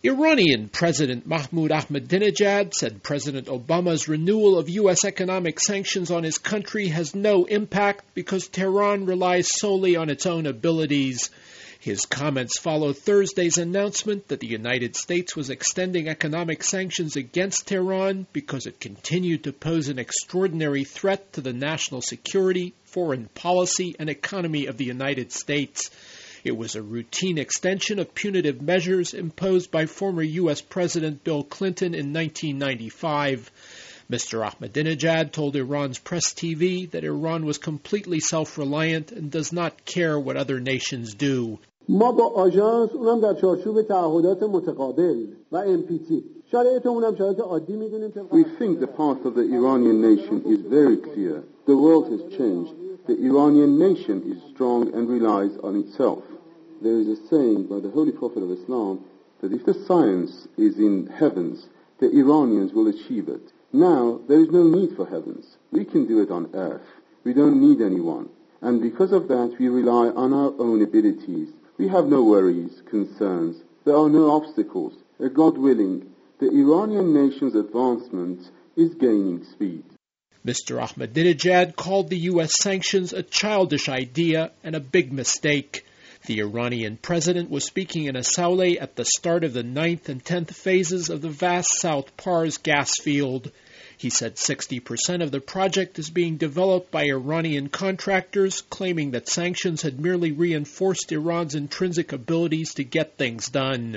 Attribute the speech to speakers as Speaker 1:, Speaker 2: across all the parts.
Speaker 1: Iranian President Mahmoud Ahmadinejad said President Obama's renewal of U.S. economic sanctions on his country has no impact because Tehran relies solely on its own abilities. His comments follow Thursday's announcement that the United States was extending economic sanctions against Tehran because it continued to pose an extraordinary threat to the national security, foreign policy, and economy of the United States. It was a routine extension of punitive measures imposed by former U.S. President Bill Clinton in 1995. Mr. Ahmadinejad told Iran's Press TV that Iran was completely self-reliant and does not care what other nations do.
Speaker 2: ما با آژانس اونم در چارچوب تعهدات متقابل و NPT شرایط اونم شرایط عادی میدونیم.
Speaker 3: We think the path of the Iranian nation is very clear. The world has changed. The Iranian nation is strong and relies on itself. There is a saying by the Holy Prophet of Islam that if the science is in heavens, the Iranians will achieve it. Now, there is no need for heavens. We can do it on earth. We don't need anyone. And because of that, we rely on our own abilities. We have no worries, concerns. There are no obstacles. God willing, the Iranian nation's advancement is gaining speed.
Speaker 1: Mr. Ahmadinejad called the U.S. sanctions a childish idea and a big mistake. The Iranian president was speaking in Asauleh at the start of the 9th and 10th phases of the vast South Pars gas field. He said 60% of the project is being developed by Iranian contractors, claiming that sanctions had merely reinforced Iran's intrinsic abilities to get things done.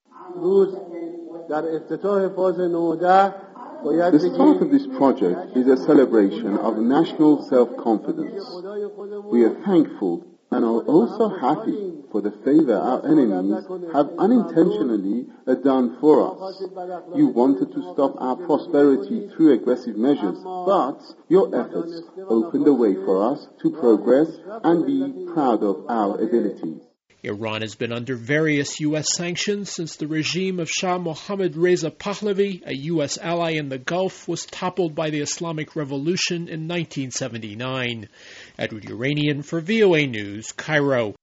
Speaker 3: The start of this project is a celebration of national self-confidence. We are thankful and are also happy for the favor our enemies have unintentionally done for us. You wanted to stop our prosperity through aggressive measures, but your efforts opened the way for us to progress and be proud of our abilities.
Speaker 1: Iran has been under various U.S. sanctions since the regime of Shah Mohammad Reza Pahlavi, a U.S. ally in the Gulf, was toppled by the Islamic Revolution in 1979. Edward Uranian for VOA News, Cairo.